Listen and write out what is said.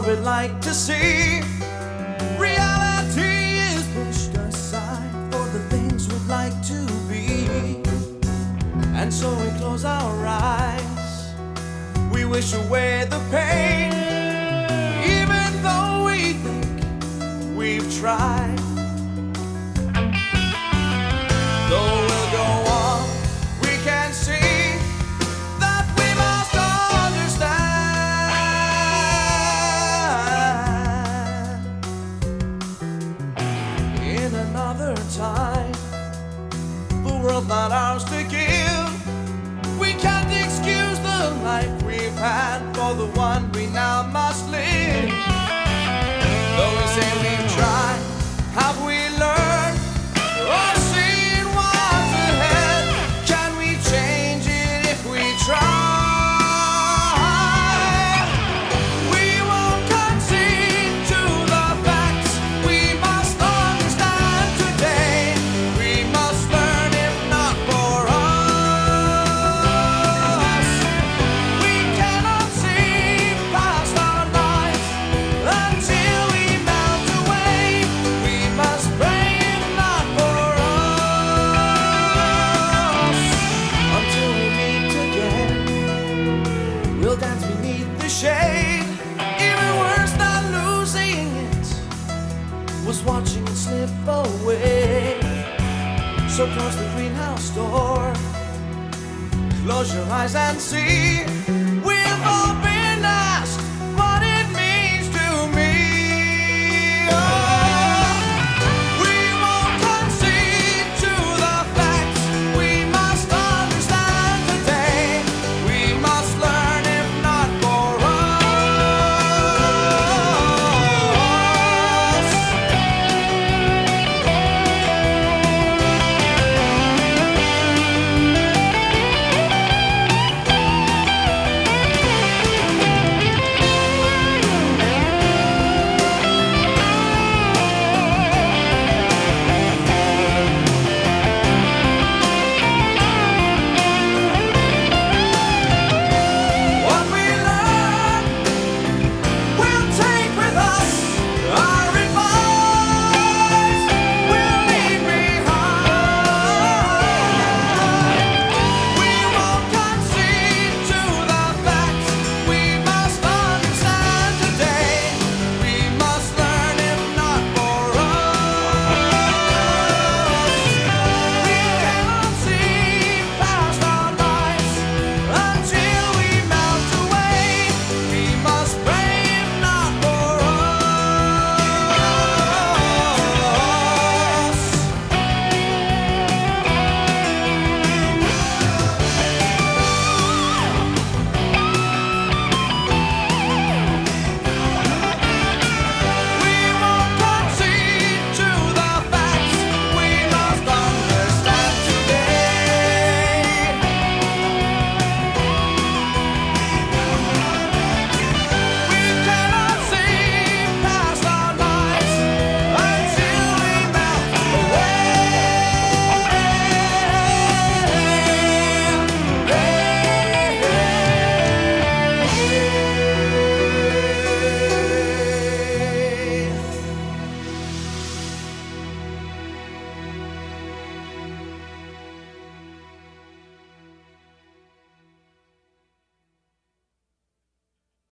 we'd like to see. Reality is pushed aside for the things we'd like to be. And so we close our eyes, we wish away the pain, even though we think we've tried. Though we'll go on, we can see that we must understand. In another time, the world's not ours to give. We can't excuse the life we've had for the one we now must live. Though we say we've tried, have we learned or seen what's ahead? Can we change it if we try? We won't concede to the facts. We must understand today. We must learn, if not for us. We cannot see past our lives until we melt away. We must pray, if not for us. Until we meet again, we'll dance beneath the shade. Even worse than losing it was watching it slip away. So close the greenhouse door, close your eyes and see we've all